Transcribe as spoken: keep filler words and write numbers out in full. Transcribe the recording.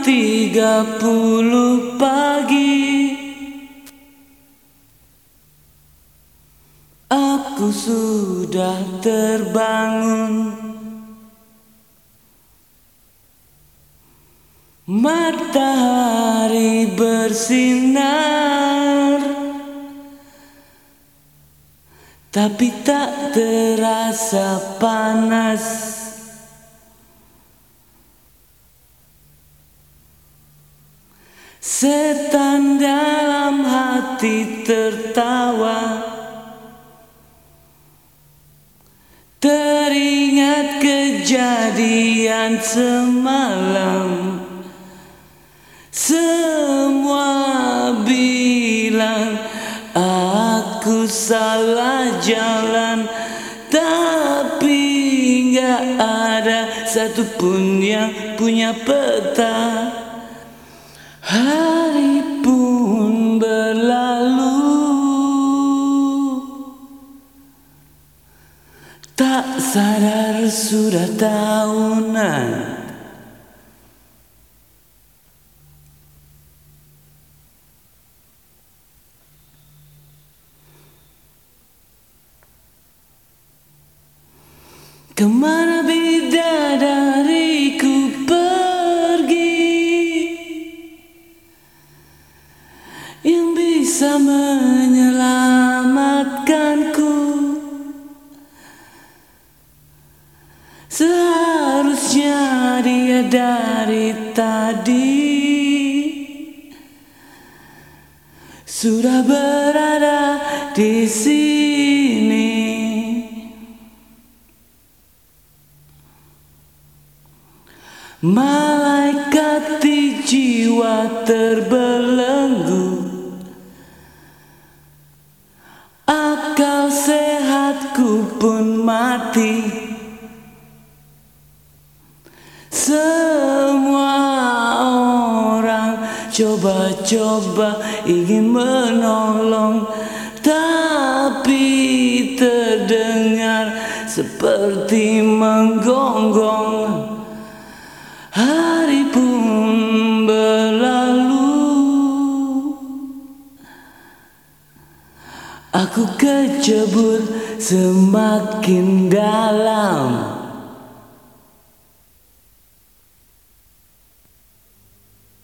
tiga puluh pagi, aku sudah terbangun. Matahari bersinar, tapi tak terasa panas. Setan dalam hati tertawa, teringat kejadian semalam. Semua bilang aku salah jalan, tapi gak ada satupun yang punya peta. Hari pun berlalu, tak sadar sudah tahunan. Kemana bidadariku pergi yang bisa menyelamatkanku? Seharusnya dia dari tadi sudah berada di sini. Malaikat di jiwa terbelenggu, akal sehatku pun mati. Semua orang coba-coba ingin menolong, tapi terdengar seperti menggonggong. Hari pun berlalu, aku kecebur semakin dalam.